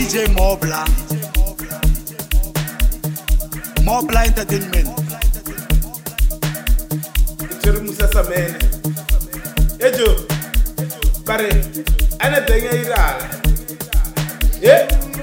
DJ Mobla. Mobla Entertainment. Ituri musasa mene. Ejo. Bare. Ana denga irala. Yeah.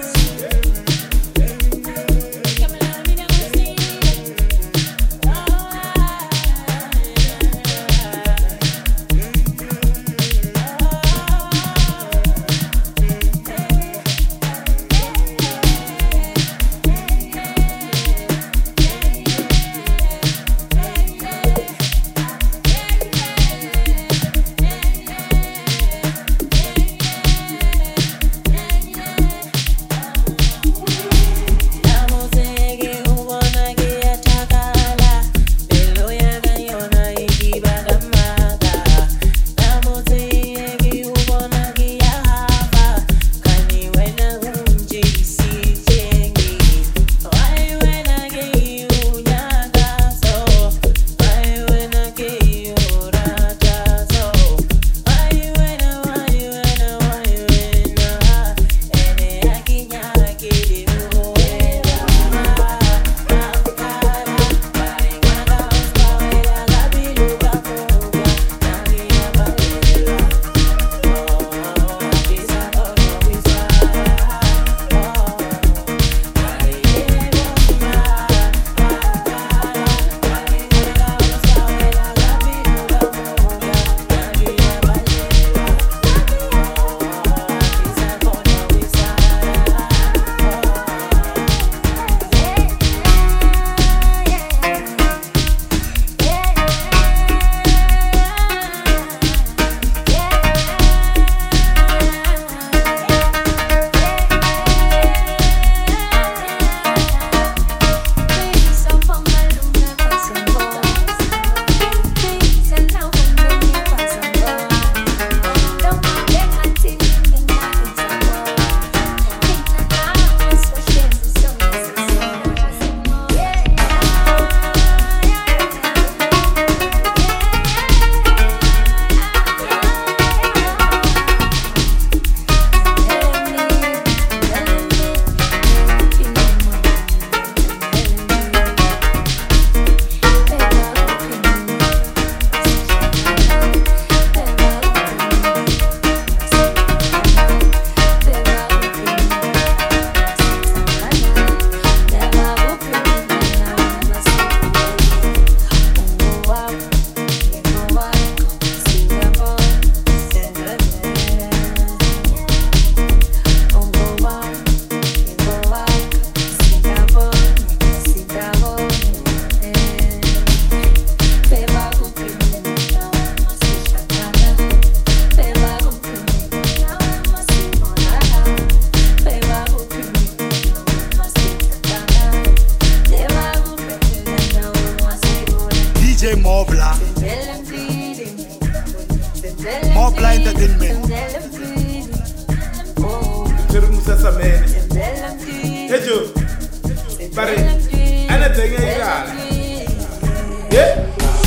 Mobla. Mobla Entertainment. Ituri musasa mene. Ejo. Bare. Ana denga irala. Yeah.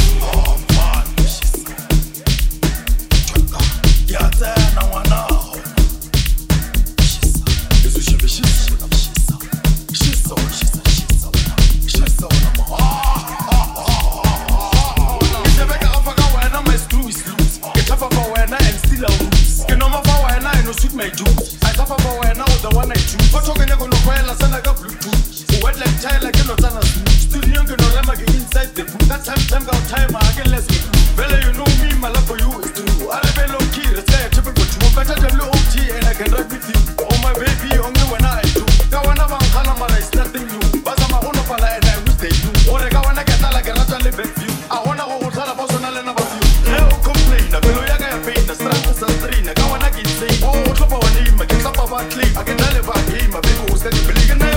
My juice. I suffer for when I was the one I choose. But talking about no file, I send like a Bluetooth. Wet like child, like a Notana. Still young, you know, I'm inside the boot. That time got time, I can less me. Well, you know me, my love for you is true. I have a low key, it's like a triple but you better than OT and I can ride with you. Oh, my baby, only when I do. Kawana Kalamara is nothing new. But I'm a Honopala and I wish they do. Or I wanna get like a natural live view. I wanna hold her about an element of you. No complain, the below Yaga pain, the strap is a train, I wanna get say, oh, I can tell about him, my big was getting big.